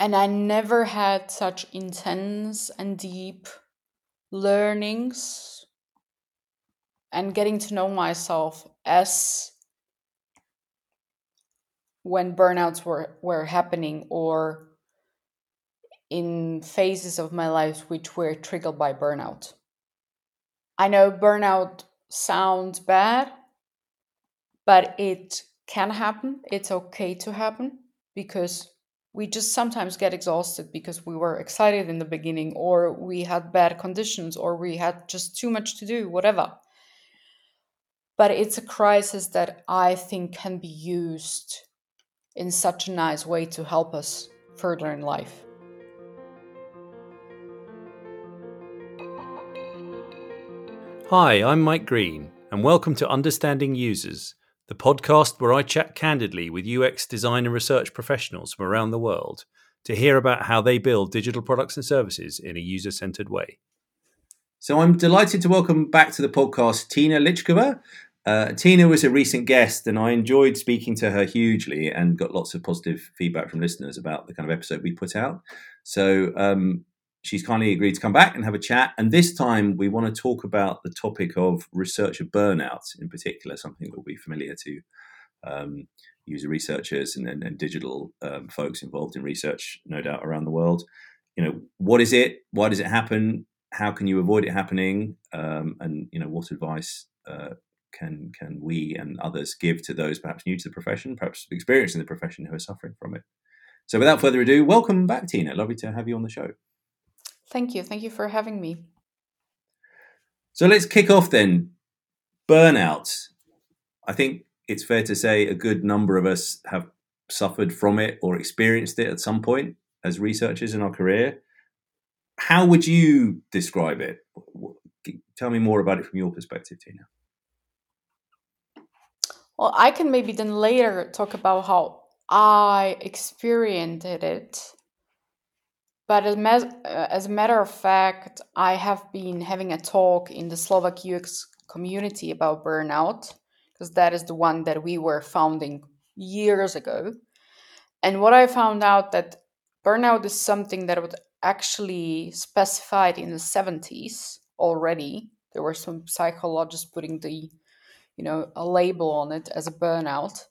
And I never had such intense and deep learnings and getting to know myself as when burnouts were happening, or in phases of my life which were triggered by burnout. I know burnout sounds bad, but it can happen. It's okay to happen because we just sometimes get exhausted because we were excited in the beginning, or we had bad conditions, or we had just too much to do, whatever. But it's a crisis that I think can be used in such a nice way to help us further in life. Hi, I'm Mike Green, and welcome to Understanding Users, the podcast where I chat candidly with UX design and research professionals from around the world to hear about how they build digital products and services in a user-centered way. So I'm delighted to welcome back to the podcast Tina Lichkova. Tina was a recent guest, and I enjoyed speaking to her hugely and got lots of positive feedback from listeners about the kind of episode we put out. So she's kindly agreed to come back and have a chat. And this time we want to talk about the topic of researcher burnout in particular, something that will be familiar to user researchers and digital folks involved in research, no doubt, around the world. You know, what is it? Why does it happen? How can you avoid it happening? And what advice can we and others give to those perhaps new to the profession, perhaps experienced in the profession, who are suffering from it? So without further ado, welcome back, Tina. Lovely to have you on the show. Thank you. Thank you for having me. So let's kick off then. Burnout. I think it's fair to say a good number of us have suffered from it or experienced it at some point as researchers in our career. How would you describe it? Tell me more about it from your perspective, Tina. Well, I can maybe then later talk about how I experienced it. But as a matter of fact, I have been having a talk in the Slovak UX community about burnout, because that is the one that we were founding years ago. And what I found out that burnout is something that was actually specified in the 70s already. There were some psychologists putting a label on it as a burnout.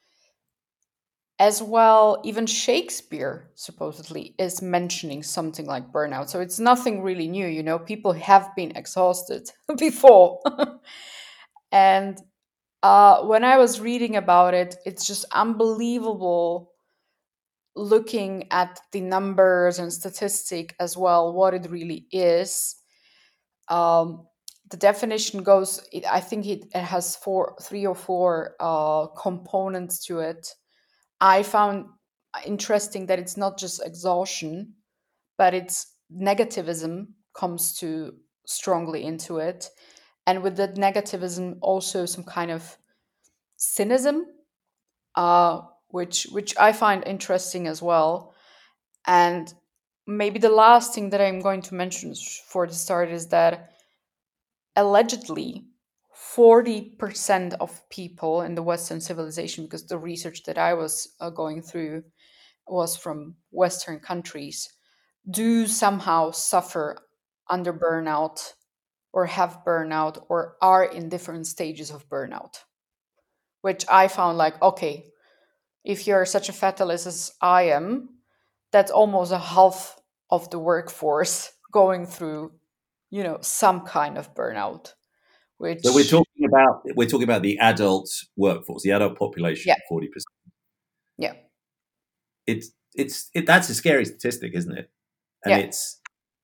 As well, even Shakespeare supposedly is mentioning something like burnout. So it's nothing really new, people have been exhausted before. And when I was reading about it, it's just unbelievable looking at the numbers and statistic as well, what it really is. The definition goes, I think it has three or four components to it. I found interesting that it's not just exhaustion, but it's negativism comes to strongly into it. And with that negativism, also some kind of cynicism, which I find interesting as well. And maybe the last thing that I'm going to mention for the start is that allegedly 40% of people in the Western civilization, because the research that I was going through was from Western countries, do somehow suffer under burnout or have burnout or are in different stages of burnout, which I found like, okay, if you're such a fatalist as I am, that's almost a half of the workforce going through, some kind of burnout. So we're Which, talking about the adult workforce, the adult population, yeah, 40%. yeah, That's a scary statistic, isn't it? And yeah. it's,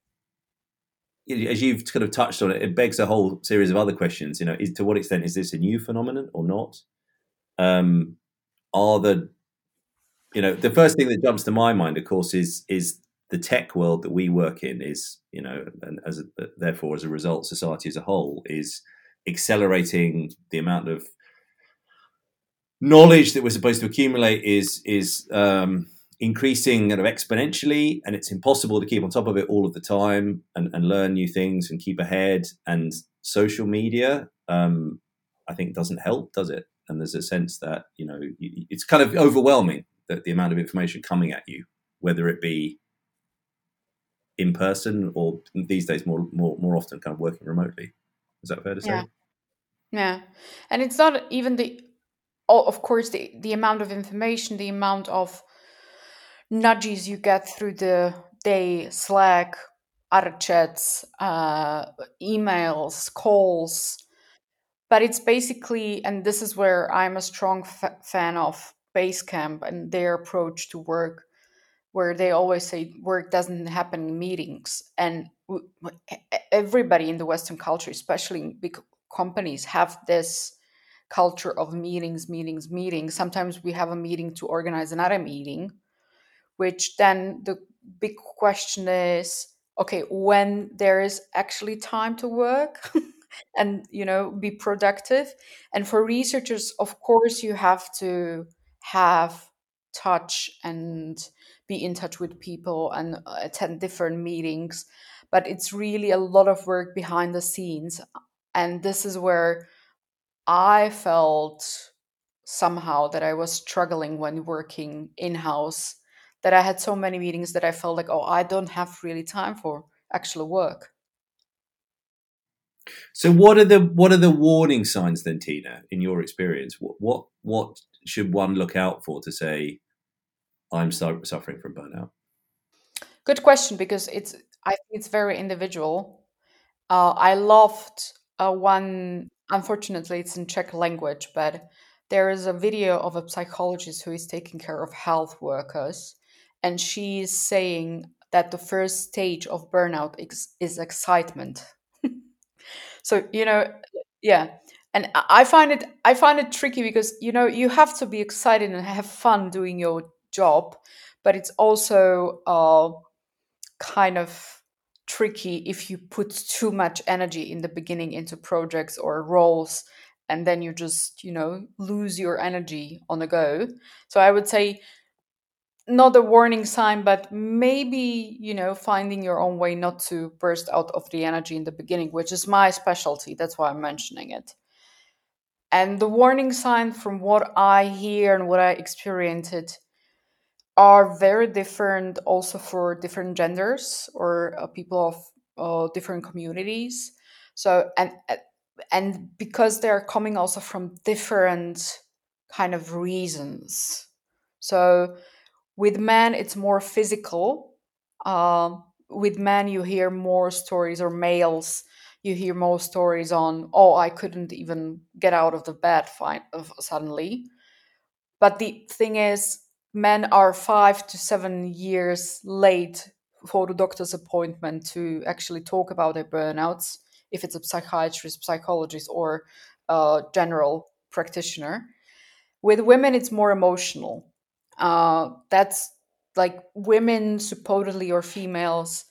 as you've kind of touched on it begs a whole series of other questions. To what extent is this a new phenomenon or not? Are the first thing that jumps to my mind, of course, is the tech world that we work in is, and therefore as a result, society as a whole is accelerating the amount of knowledge that we're supposed to accumulate is increasing kind of exponentially, and it's impossible to keep on top of it all of the time and learn new things and keep ahead. And social media, I think, doesn't help, does it? And there's a sense that it's kind of overwhelming, that the amount of information coming at you whether it be in person or these days more often kind of working remotely. Is that fair to Yeah. say? Yeah. And it's not even of course, the amount of information, the amount of nudges you get through the day, Slack, other chats, emails, calls. But it's basically, and this is where I'm a strong fan of Basecamp and their approach to work, where they always say work doesn't happen in meetings. And everybody in the Western culture, especially in big companies, have this culture of meetings, meetings, meetings. Sometimes we have a meeting to organize another meeting, which then the big question is, okay, when there is actually time to work and be productive. And for researchers, of course, you have to have touch and be in touch with people and attend different meetings, but it's really a lot of work behind the scenes. And this is where I felt somehow that I was struggling when working in house, that I had so many meetings that I felt like, oh, I don't have really time for actual work. So what are the warning signs then, Tina, in your experience? What should one look out for to say I'm suffering from burnout? Good question, because I think it's very individual. I loved one. Unfortunately, it's in Czech language, but there is a video of a psychologist who is taking care of health workers, and she's saying that the first stage of burnout is excitement. So yeah, and I find it tricky because you have to be excited and have fun doing your job, but it's also kind of tricky if you put too much energy in the beginning into projects or roles, and then you just lose your energy on the go. So I would say not a warning sign, but maybe finding your own way not to burst out of the energy in the beginning, which is my specialty. That's why I'm mentioning it. And the warning sign, from what I hear and what I experienced, are very different also for different genders or people of different communities. So and because they're coming also from different kind of reasons. So with men, it's more physical. With men, you hear more stories, or males, you hear more stories on, oh, I couldn't even get out of the bed suddenly. But the thing is, men are 5 to 7 years late for the doctor's appointment to actually talk about their burnouts, if it's a psychiatrist, psychologist, or a general practitioner. With women, it's more emotional. That's like women, supposedly, or females,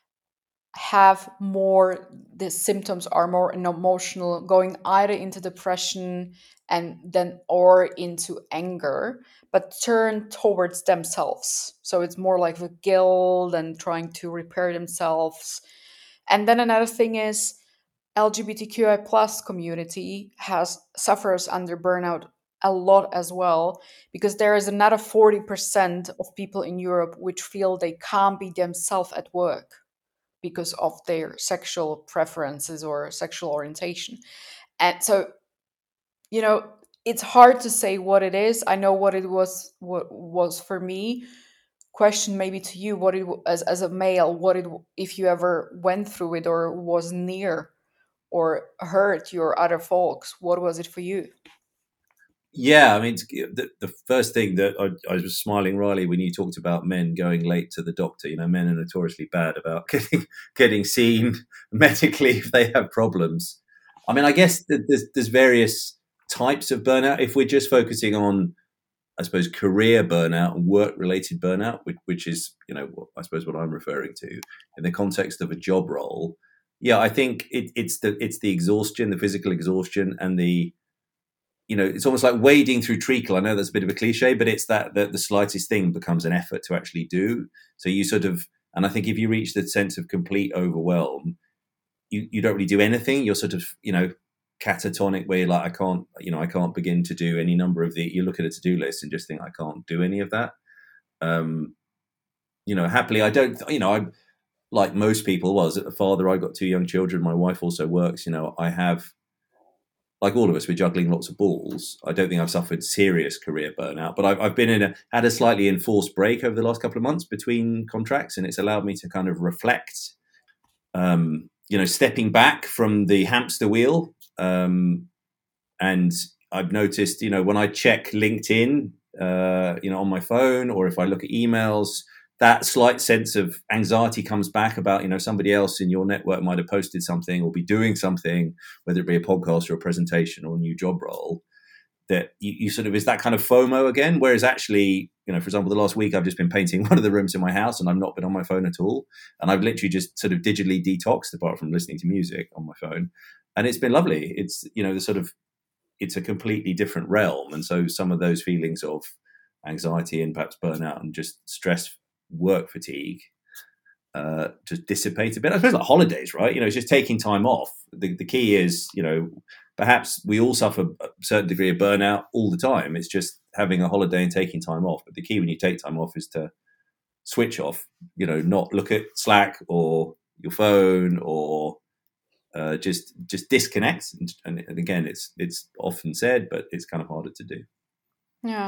have more, the symptoms are more emotional, going either into depression and then or into anger, but turn towards themselves. So it's more like the guilt and trying to repair themselves. And then another thing is, LGBTQI plus community has suffers under burnout a lot as well, because there is another 40% of people in Europe which feel they can't be themselves at work because of their sexual preferences or sexual orientation. And so, you know, it's hard to say what it is. I know what was for me. Question maybe to you, what it as a male, what it, if you ever went through it or was near or hurt your other folks, what was it for you? Yeah, I mean, the first thing that I was smiling, Riley, when you talked about men going late to the doctor. You know, men are notoriously bad about getting seen medically if they have problems. I mean, I guess that there's various types of burnout. If we're just focusing on, I suppose, career burnout and work-related burnout, which is, I suppose what I'm referring to in the context of a job role. Yeah, I think it's the exhaustion, the physical exhaustion, and it's almost like wading through treacle. I know that's a bit of a cliche, but it's that the slightest thing becomes an effort to actually do. So you sort of, and I think if you reach the sense of complete overwhelm, you don't really do anything. You're sort of, catatonic, where you're like, I can't begin to do any number of you look at a to-do list and just think, I can't do any of that. happily, I don't, I'm like most people. Well, as a father, I've got 2 young children. My wife also works. I have, like all of us, we're juggling lots of balls. I don't think I've suffered serious career burnout, but I've been had a slightly enforced break over the last couple of months between contracts, and it's allowed me to kind of reflect, stepping back from the hamster wheel. And I've noticed, when I check LinkedIn, on my phone, or if I look at emails, that slight sense of anxiety comes back about, somebody else in your network might have posted something or be doing something, whether it be a podcast or a presentation or a new job role, that you sort of, is that kind of FOMO again. Whereas actually, for example, the last week I've just been painting one of the rooms in my house and I've not been on my phone at all. And I've literally just sort of digitally detoxed apart from listening to music on my phone. And it's been lovely. It's, the sort of, it's a completely different realm. And so some of those feelings of anxiety and perhaps burnout and just stress, work fatigue, just dissipate a bit. I suppose like holidays, right? It's just taking time off. The key is, perhaps we all suffer a certain degree of burnout all the time. It's just having a holiday and taking time off. But the key when you take time off is to switch off, not look at Slack or your phone or just disconnect. And again, it's often said, but it's kind of harder to do. Yeah.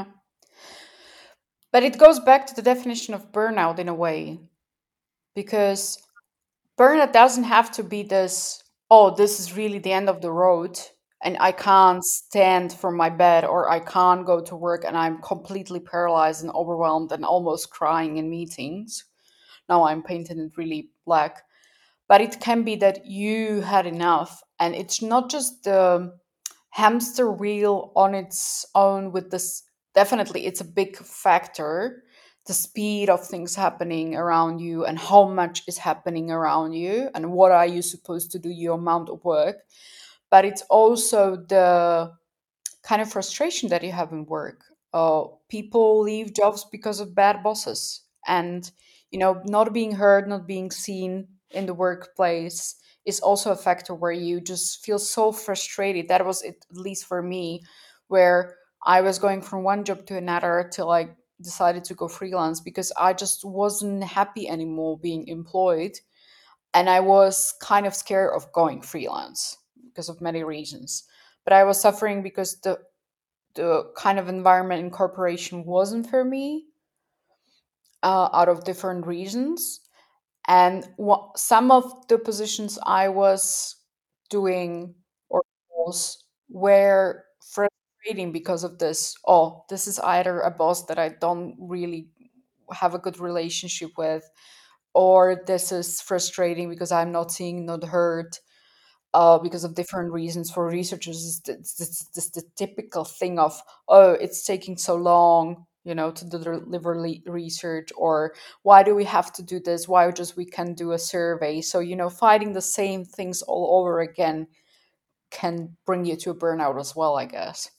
But it goes back to the definition of burnout in a way, because burnout doesn't have to be this, oh, this is really the end of the road and I can't stand from my bed, or I can't go to work and I'm completely paralyzed and overwhelmed and almost crying in meetings. Now I'm painting it really black. But it can be that you had enough, and it's not just the hamster wheel on its own with this. Definitely it's a big factor, the speed of things happening around you and how much is happening around you and what are you supposed to do, your amount of work. But it's also the kind of frustration that you have in work. People leave jobs because of bad bosses, and not being heard, not being seen in the workplace is also a factor where you just feel so frustrated. That was it, at least for me, where I was going from one job to another till I decided to go freelance because I just wasn't happy anymore being employed, and I was kind of scared of going freelance because of many reasons. But I was suffering because the kind of environment in corporation wasn't for me, out of different reasons. And some of the positions I was doing or was were frustrating because of this. Oh, this is either a boss that I don't really have a good relationship with, or this is frustrating because I'm not seeing, not heard, because of different reasons. For researchers, it's the typical thing of, oh, it's taking so long, to deliver research, or why do we have to do this? Why just we can do a survey? So, fighting the same things all over again can bring you to a burnout as well, I guess.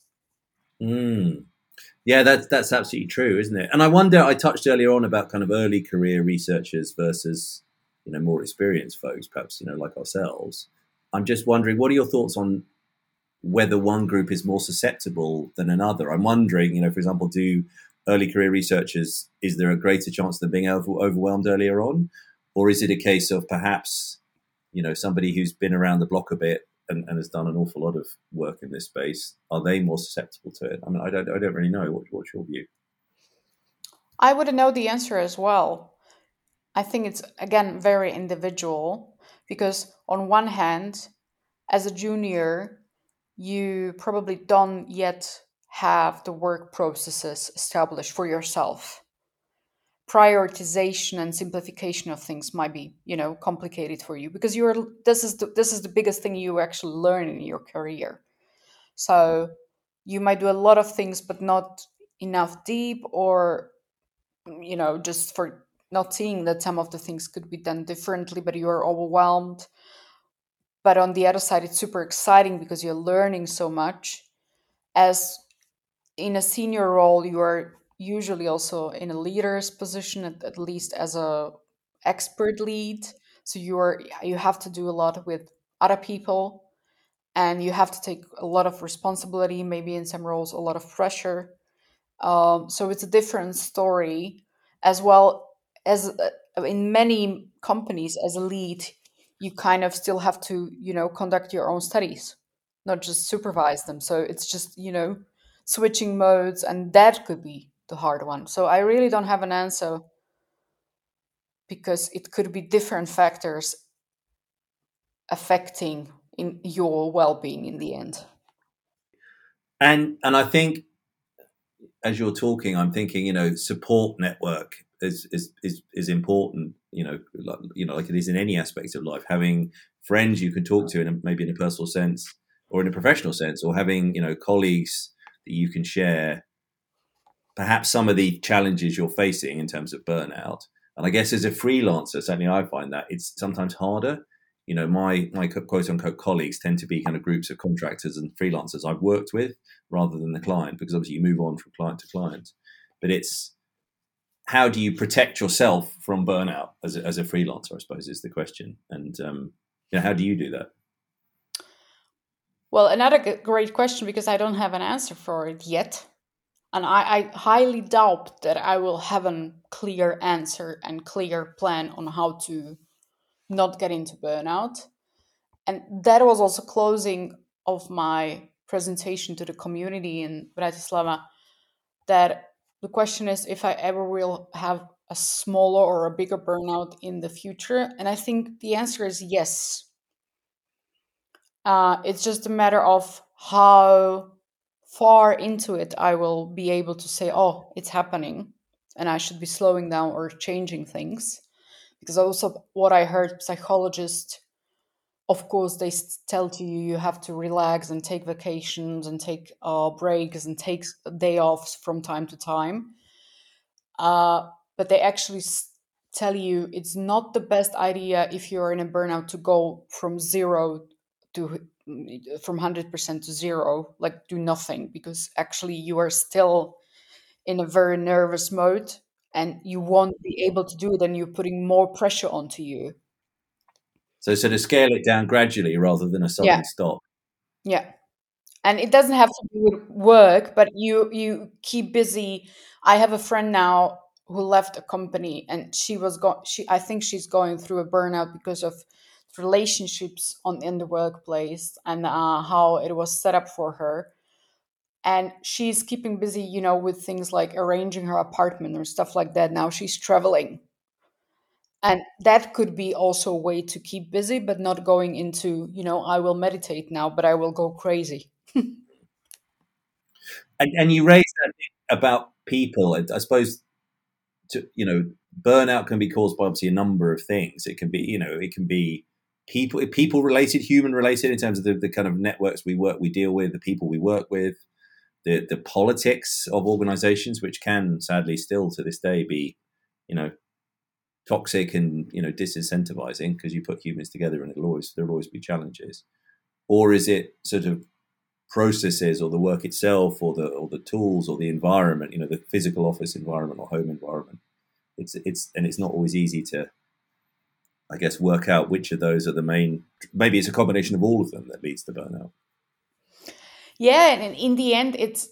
Yeah, that's absolutely true, isn't it? And I wonder, I touched earlier on about kind of early career researchers versus, more experienced folks, perhaps, like ourselves. I'm just wondering, what are your thoughts on whether one group is more susceptible than another? I'm wondering, for example, do early career researchers, is there a greater chance of them being overwhelmed earlier on? Or is it a case of perhaps, somebody who's been around the block a bit and has done an awful lot of work in this space, are they more susceptible to it? I mean, I don't really know. What's your view? I wouldn't know the answer as well. I think it's, again, very individual, because on one hand, as a junior, you probably don't yet have the work processes established for yourself. Prioritization and simplification of things might be, complicated for you, because this is the biggest thing you actually learn in your career. So you might do a lot of things but not enough deep, or just for not seeing that some of the things could be done differently, but you're overwhelmed. But on the other side, it's super exciting because you're learning so much. As in a senior role, you are usually also in a leader's position, at least as a expert lead. So you have to do a lot with other people, and you have to take a lot of responsibility, maybe in some roles a lot of pressure. So it's a different story as well. as in many companies, as a lead, you kind of still have to, conduct your own studies, not just supervise them. So it's just, switching modes, and that could be the hard one. So I really don't have an answer, because it could be different factors affecting in your well-being in the end. And I think as you're talking, I'm thinking, support network is important. Like it is in any aspect of life. Having friends you can talk to, maybe in a personal sense or in a professional sense, or having colleagues that you can share perhaps some of the challenges you're facing in terms of burnout. And I guess as a freelancer, certainly I find that it's sometimes harder. My quote unquote colleagues tend to be kind of groups of contractors and freelancers I've worked with rather than the client, because obviously you move on from client to client. But it's how do you protect yourself from burnout as a freelancer, I suppose, is the question. And how do you do that? Well, another great question, because I don't have an answer for it yet. And I highly doubt that I will have a clear answer and clear plan on how to not get into burnout. And that was also closing of my presentation to the community in Bratislava, that the question is if I ever will have a smaller or a bigger burnout in the future. And I think the answer is yes. It's just a matter of how far into it I will be able to say, oh, it's happening, and I should be slowing down or changing things. Because also, what I heard, psychologists, of course, they tell to you have to relax and take vacations and take breaks and take day offs from time to time. But they actually tell you it's not the best idea if you're in a burnout to go from zero to from 100% to zero, like do nothing, because actually you are still in a very nervous mode and you won't be able to do it, and you're putting more pressure onto you. So to scale it down gradually rather than a Yeah, sudden stop. yeah. And it doesn't have to do with work, but you keep busy. I have a friend now who left a company, and she I think she's going through a burnout because of relationships on in the workplace, and how it was set up for her. And she's keeping busy, with things like arranging her apartment or stuff like that. Now she's traveling, and that could be also a way to keep busy, but not going into, I will meditate now, but I will go crazy. And you raised that about people. I suppose burnout can be caused by obviously a number of things. It can be people related, human related, in terms of the kind of networks we deal with, the people we work with, the politics of organizations, which can sadly still to this day be toxic and disincentivizing, because you put humans together and there'll always be challenges. Or is it sort of processes or the work itself or the tools or the environment, the physical office environment or home environment? It's not always easy to, I guess, work out which of those are the main. Maybe it's a combination of all of them that leads to burnout. Yeah, and in the end, it's,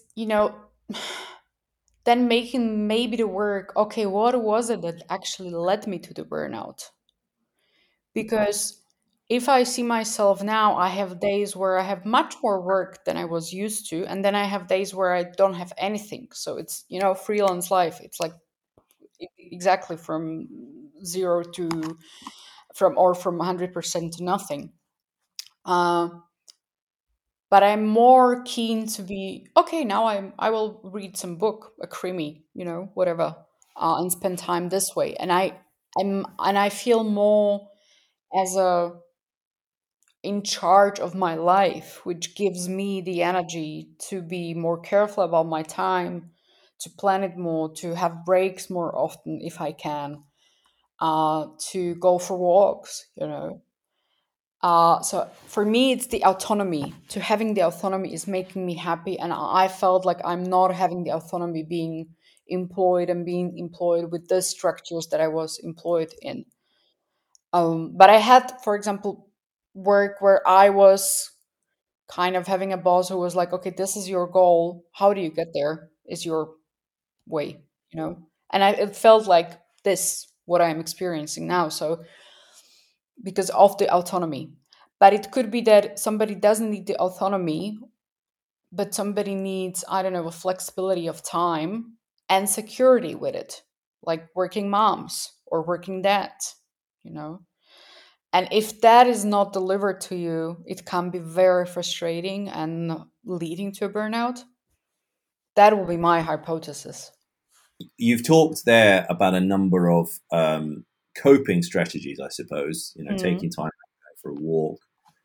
then making maybe the work, okay, what was it that actually led me to the burnout? Because if I see myself now, I have days where I have much more work than I was used to, and then I have days where I don't have anything. So it's, freelance life. It's like exactly from zero to from 100% to nothing. Uh, but I'm more keen to be okay. Now I will read some book, a creamy, whatever, and spend time this way. And I feel more as a in charge of my life, which gives me the energy to be more careful about my time, to plan it more, to have breaks more often if I can, to go for walks. So for me, it's the autonomy. To having the autonomy is making me happy, and I felt like I'm not having the autonomy being employed and being employed with the structures that I was employed in. But I had, for example, work where I was kind of having a boss who was like, "Okay, this is your goal. How do you get there? Is your way?" And it felt like this. what I'm experiencing now. So because of the autonomy. But it could be that somebody doesn't need the autonomy, but somebody needs, I don't know, a flexibility of time and security with it, like working moms or working dads, you know. And if that is not delivered to you, it can be very frustrating and leading to a burnout. That will be my hypothesis. You've talked there about a number of coping strategies, I suppose. Mm. Taking time out for a walk,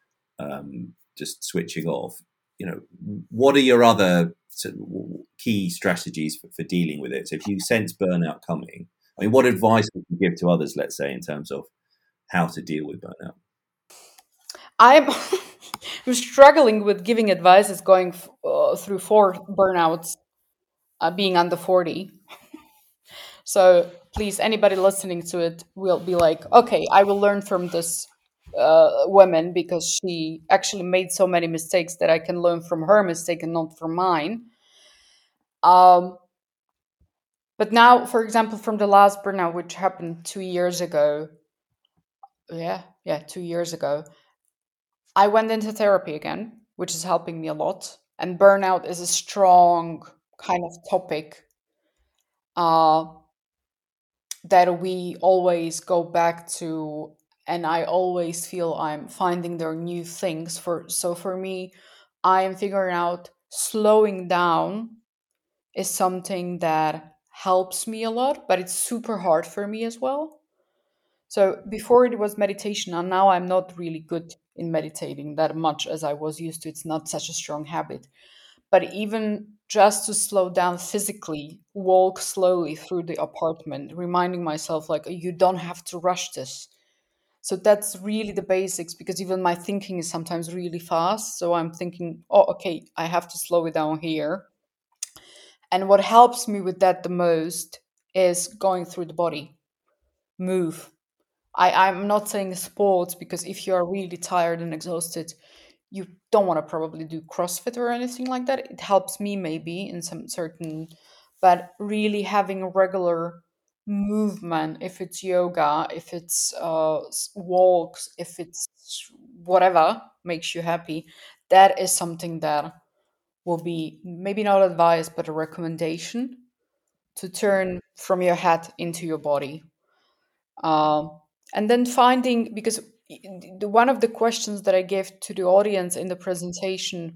just switching off. What are your other sort of key strategies for dealing with it? So if you sense burnout coming, I mean, what advice would you give to others, let's say, in terms of how to deal with burnout? I'm I'm struggling with giving advice going through 4 burnouts, being under 40. So please, anybody listening to it will be like, okay, I will learn from this woman because she actually made so many mistakes that I can learn from her mistake and not from mine. Um, but now, for example, from the last burnout, which happened 2 years ago, yeah, 2 years ago, I went into therapy again, which is helping me a lot. And burnout is a strong kind of topic uh, that we always go back to. And I always feel I'm finding there new things for. So for me, I am figuring out slowing down is something that helps me a lot, but it's super hard for me as well. So before it was meditation, and now I'm not really good in meditating that much as I was used to. It's not such a strong habit. But even just to slow down physically, walk slowly through the apartment, reminding myself, like, you don't have to rush this. So that's really the basics because even my thinking is sometimes really fast. So I'm thinking, oh, okay, I have to slow it down here. And what helps me with that the most is going through the body, move. I'm not saying sports because if you are really tired and exhausted, you don't want to probably do CrossFit or anything like that. It helps me maybe in some certain, but really having a regular movement, if it's yoga, if it's walks, if it's whatever makes you happy, that is something that will be maybe not advice, but a recommendation to turn from your head into your body. Um, and then finding, because one of the questions that I gave to the audience in the presentation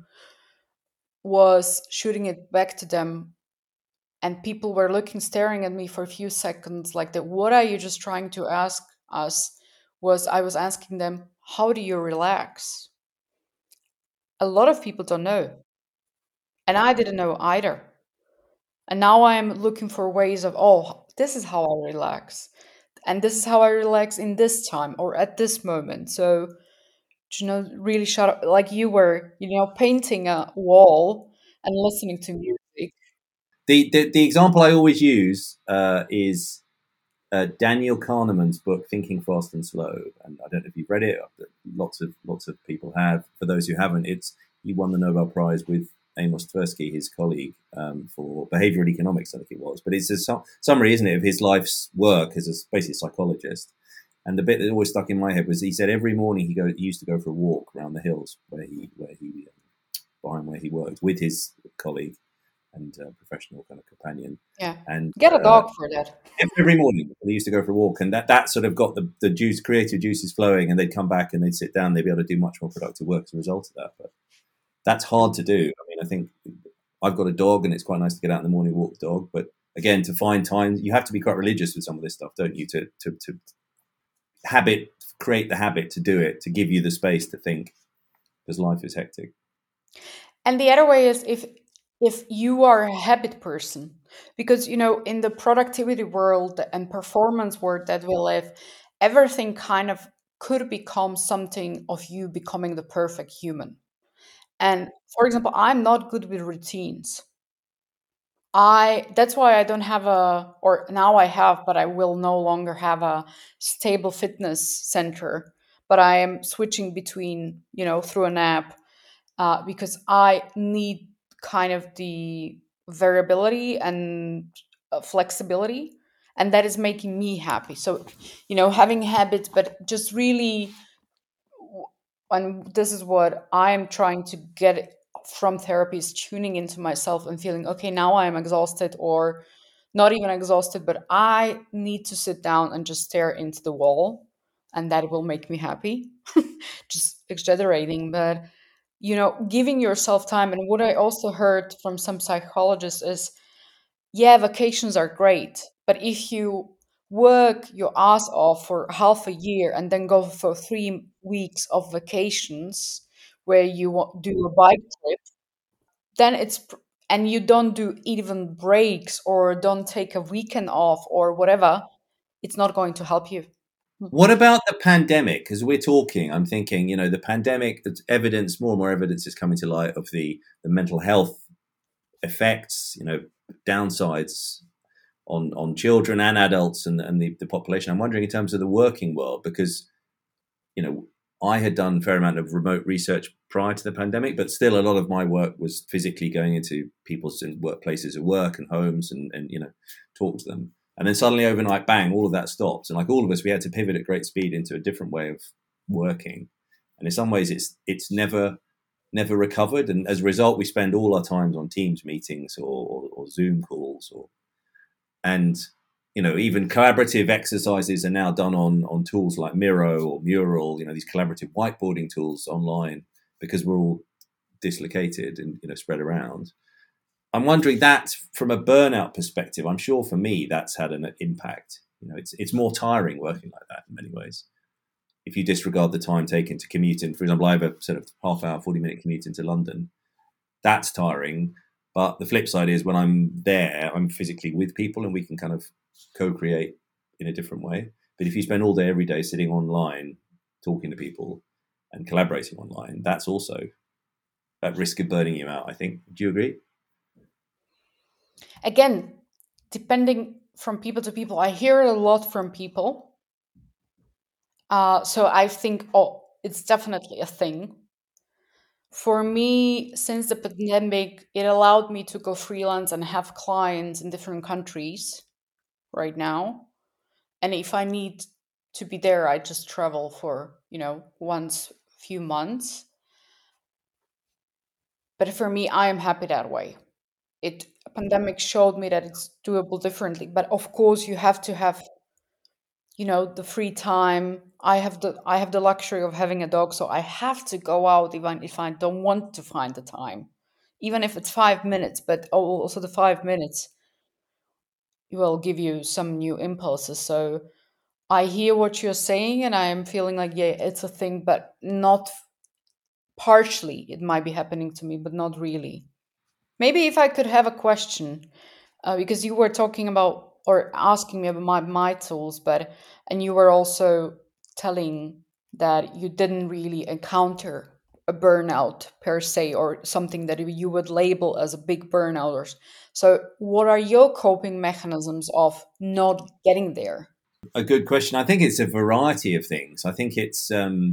was shooting it back to them, and people were looking, staring at me for a few seconds, like that. What are you just trying to ask us? Was I was asking them, how do you relax? A lot of people don't know, and I didn't know either. And now I'm looking for ways of, oh, this is how I relax, and this is how I relax in this time or at this moment. So really shut up, like you were, painting a wall and listening to music. The example I always use is Daniel Kahneman's book Thinking Fast and Slow, and I don't know if you've read it. Lots of people have. For those who haven't, he won the Nobel Prize with Amos Tversky, his colleague, for behavioral economics, I think it was. But it's a summary, isn't it, of his life's work as basically a psychologist. And the bit that always stuck in my head was he said every morning he used to go for a walk around the hills behind where he worked with his colleague and professional kind of companion. Yeah, And get a dog for that. every morning they used to go for a walk, and that sort of got the creative juices flowing, and they'd come back and they'd sit down, they'd be able to do much more productive work as a result of that. But that's hard to do. I mean, I think I've got a dog, and it's quite nice to get out in the morning, walk the dog. But again, to find time, you have to be quite religious with some of this stuff, don't you? To create the habit to do it, to give you the space to think, because life is hectic. And the other way is if you are a habit person, because in the productivity world and performance world that we live, everything kind of could become something of you becoming the perfect human. And for example, I'm not good with routines. That's why I don't have or now I have, but I will no longer have a stable fitness center. But I am switching between, through an app, because I need kind of the variability and flexibility. and that is making me happy. So, having habits, but just really, and this is what I'm trying to get from therapy, is tuning into myself and feeling, okay, now I am exhausted, or not even exhausted, but I need to sit down and just stare into the wall, and that will make me happy. Just exaggerating, but giving yourself time. And what I also heard from some psychologists is, yeah, vacations are great, but if you work your ass off for half a year and then go for 3 weeks of vacations where you do a bike trip, then and you don't do even breaks or don't take a weekend off or whatever, it's not going to help you. What about the pandemic? As we're talking, I'm thinking, the pandemic, the evidence, more and more evidence is coming to light of the mental health effects, downsides on children and adults and the population. I'm wondering in terms of the working world, because, I had done a fair amount of remote research prior to the pandemic, but still a lot of my work was physically going into people's workplaces of work and homes and talk to them. And then suddenly overnight, bang, all of that stops. And like all of us, we had to pivot at great speed into a different way of working. And in some ways, it's never recovered. And as a result, we spend all our times on Teams meetings or Zoom calls, and even collaborative exercises are now done on tools like Miro or Mural. These collaborative whiteboarding tools online, because we're all dislocated and spread around. I'm wondering that from a burnout perspective, I'm sure for me that's had an impact. It's more tiring working like that in many ways. If you disregard the time taken to commute in, for example, I have a sort of half hour, 40-minute commute into London. That's tiring. But the flip side is when I'm there, I'm physically with people and we can kind of co-create in a different way. But if you spend all day, every day sitting online, talking to people and collaborating online, that's also at risk of burning you out, I think. Do you agree? Again, depending from people to people, I hear it a lot from people. So I think, it's definitely a thing. For me, since the pandemic, it allowed me to go freelance and have clients in different countries right now. And if I need to be there, I just travel for, once few months. But for me, I am happy that way. Pandemic showed me that it's doable differently. But of course, you have to have, the free time. I have the luxury of having a dog, so I have to go out even if I don't want to find the time, even if it's 5 minutes. But also the 5 minutes will give you some new impulses. So I hear what you're saying, and I am feeling like, yeah, it's a thing, but not partially. It might be happening to me, but not really. Maybe if I could have a question, because you were talking about or asking me about my tools, and you were also telling that you didn't really encounter a burnout per se, or something that you would label as a big burnout. So, what are your coping mechanisms of not getting there? A good question. I think it's a variety of things. I think it's,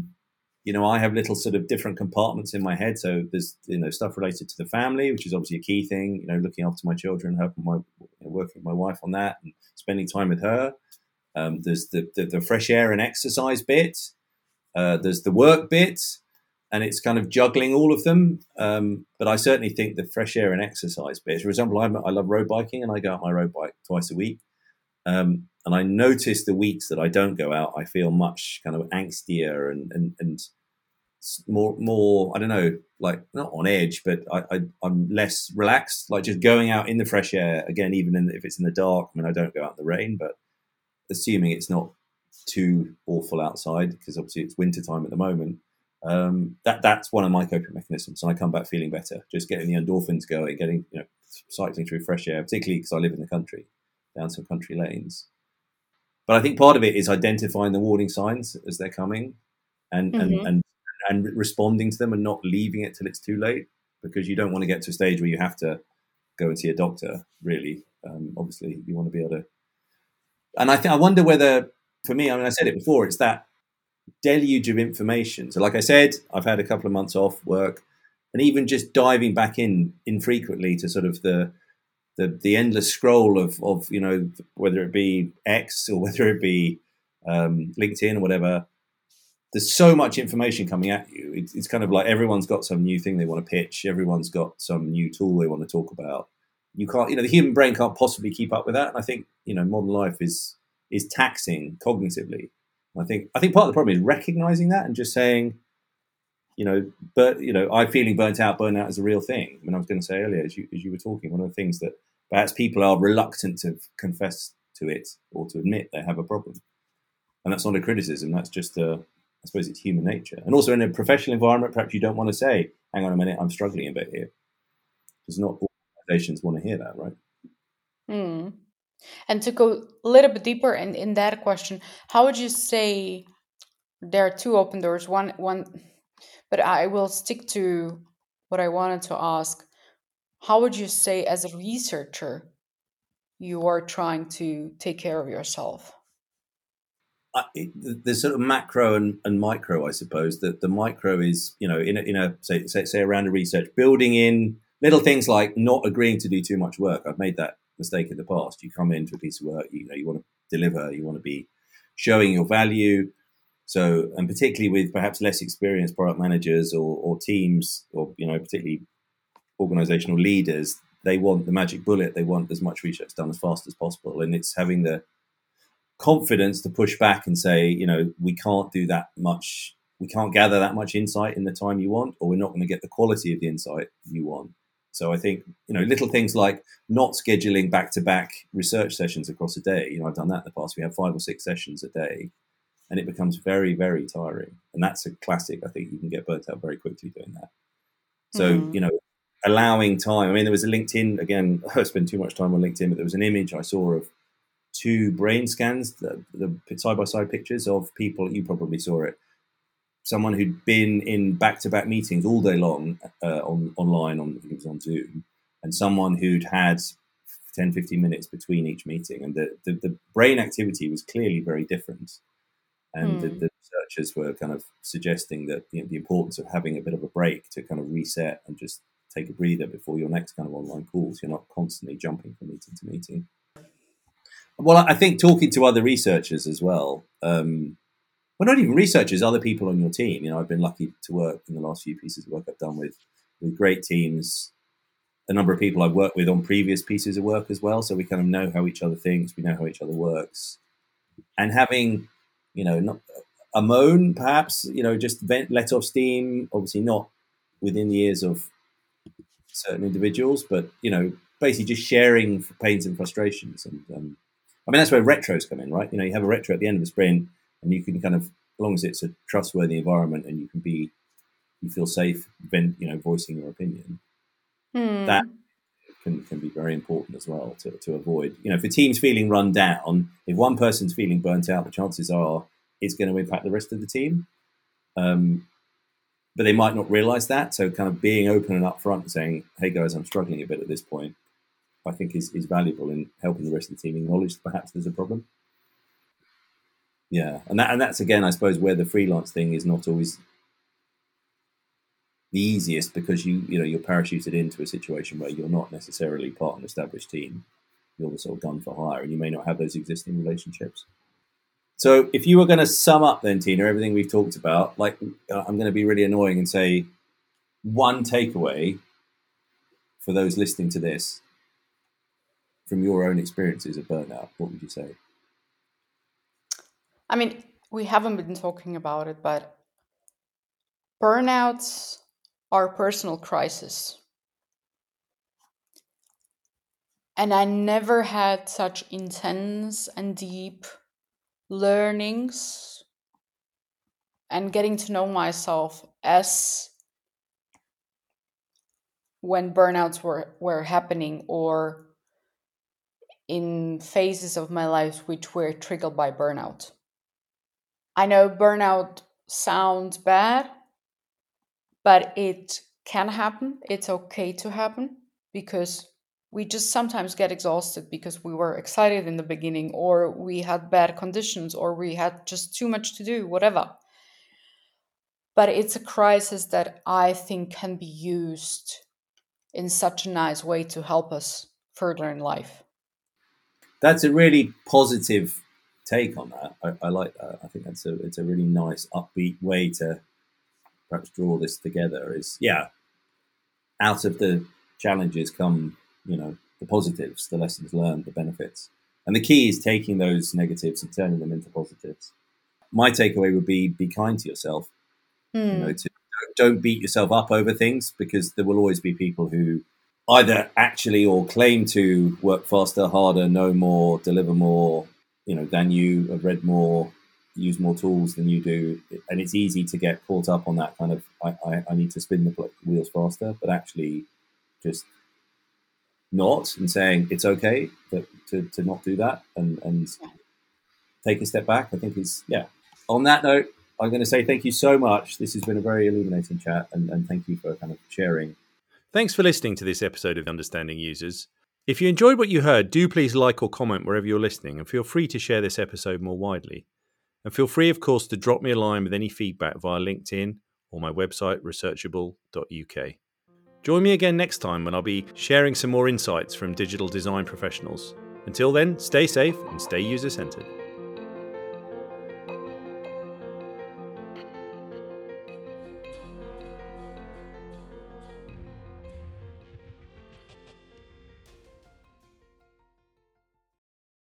I have little sort of different compartments in my head. So there's, stuff related to the family, which is obviously a key thing, looking after my children, helping working with my wife on that and spending time with her. There's the fresh air and exercise bit. There's the work bit, and it's kind of juggling all of them. But I certainly think the fresh air and exercise bit, for example, I love road biking and I go out my road bike twice a week. And I notice the weeks that I don't go out, I feel much kind of angstier and more, I don't know, like not on edge, but I'm less relaxed, like just going out in the fresh air again, even if it's in the dark. I mean, I don't go out in the rain, but assuming it's not too awful outside, because obviously it's winter time at the moment. That's one of my coping mechanisms. And I come back feeling better, just getting the endorphins going, getting, cycling through fresh air, particularly because I live in the country, down some country lanes. But I think part of it is identifying the warning signs as they're coming and, Mm-hmm. and responding to them and not leaving it till it's too late, because you don't want to get to a stage where you have to go and see a doctor, really. Obviously, you want to be able to. And I wonder whether, for me, I mean, I said it before, it's that deluge of information. So like I said, I've had a couple of months off work, and even just diving back in infrequently to sort of the the endless scroll of whether it be X or whether it be LinkedIn or whatever. There's so much information coming at you. It's kind of like everyone's got some new thing they want to pitch. Everyone's got some new tool they want to talk about. You can't, the human brain can't possibly keep up with that. And I think, modern life is taxing cognitively. I think part of the problem is recognizing that and just saying, I'm feeling burnt out. Burnout is a real thing. I mean, I was going to say earlier, as you were talking, one of the things that perhaps people are reluctant to confess to it or to admit they have a problem. And that's not a criticism. That's just I suppose it's human nature. And also in a professional environment, perhaps you don't want to say, hang on a minute, I'm struggling a bit here. Because not all organizations want to hear that, right? And to go a little bit deeper in that question, how would you say there are two open doors? One, but I will stick to what I wanted to ask. How would you say, as a researcher, you are trying to take care of yourself? There's sort of macro and micro, I suppose. That the micro is, in a say around a research, building in little things like not agreeing to do too much work. I've made that mistake in the past. You come into a piece of work, you want to deliver, you want to be showing your value. So, and particularly with perhaps less experienced product managers or teams, or particularly organizational leaders, they want the magic bullet. They want as much research done as fast as possible, and it's having the confidence to push back and say, we can't do that much. We can't gather that much insight in the time you want, or we're not going to get the quality of the insight you want. So I think, little things like not scheduling back-to-back research sessions across a day. I've done that in the past. We have 5 or 6 sessions a day, and it becomes very, very tiring. And that's a classic. I think you can get burnt out very quickly doing that. So, allowing time. I mean, there was a LinkedIn, again, I spend too much time on LinkedIn, but there was an image I saw of 2 brain scans, the side-by-side pictures of people. You probably saw it. Someone who'd been in back-to-back meetings all day long online, it was on Zoom, and someone who'd had 10, 15 minutes between each meeting. And the brain activity was clearly very different. And the researchers were kind of suggesting that the importance of having a bit of a break to kind of reset and just take a breather before your next kind of online calls. You're not constantly jumping from meeting to meeting. Well, I think talking to other researchers as well, well, not even researchers, other people on your team. I've been lucky to work in the last few pieces of work I've done with great teams, a number of people I've worked with on previous pieces of work as well. So we kind of know how each other thinks, we know how each other works. And having, not a moan, perhaps, just let off steam, obviously not within the ears of certain individuals, but, basically just sharing pains and frustrations. And I mean, that's where retros come in, right? You have a retro at the end of the sprint, and you can kind of, as long as it's a trustworthy environment and you feel safe, voicing your opinion, that can be very important as well to avoid. If a team's feeling run down, if one person's feeling burnt out, the chances are it's going to impact the rest of the team. But they might not realize that. So kind of being open and upfront and saying, hey guys, I'm struggling a bit at this point, I think is valuable in helping the rest of the team acknowledge perhaps there's a problem. Yeah, and that's again, I suppose, where the freelance thing is not always the easiest, because you're parachuted into a situation where you're not necessarily part of an established team. You're the sort of gun for hire, and you may not have those existing relationships. So if you were going to sum up then, Tina, everything we've talked about, like I'm going to be really annoying and say one takeaway for those listening to this from your own experiences of burnout, what would you say? I mean, we haven't been talking about it, but burnouts are personal crisis. And I never had such intense and deep learnings and getting to know myself as when burnouts were happening, or in phases of my life which were triggered by burnout. I know burnout sounds bad, but it can happen. It's okay to happen, because we just sometimes get exhausted because we were excited in the beginning, or we had bad conditions, or we had just too much to do, whatever. But it's a crisis that I think can be used in such a nice way to help us further in life. That's a really positive take on that. I like that. I think it's a really nice, upbeat way to perhaps draw this together. Is out of the challenges come, the positives, the lessons learned, the benefits. And the key is taking those negatives and turning them into positives. My takeaway would be kind to yourself. Don't beat yourself up over things, because there will always be people who either actually or claim to work faster, harder, know more, deliver more, than you, have read more, use more tools than you do. And it's easy to get caught up on that kind of, I need to spin the wheels faster, but actually just not, and saying it's okay to not do that and take a step back, I think is, On that note, I'm going to say thank you so much. This has been a very illuminating chat, and thank you for kind of sharing. Thanks for listening to this episode of Understanding Users. If you enjoyed what you heard, do please like or comment wherever you're listening, and feel free to share this episode more widely. And feel free, of course, to drop me a line with any feedback via LinkedIn or my website, researchable.uk. Join me again next time when I'll be sharing some more insights from digital design professionals. Until then, stay safe and stay user-centered.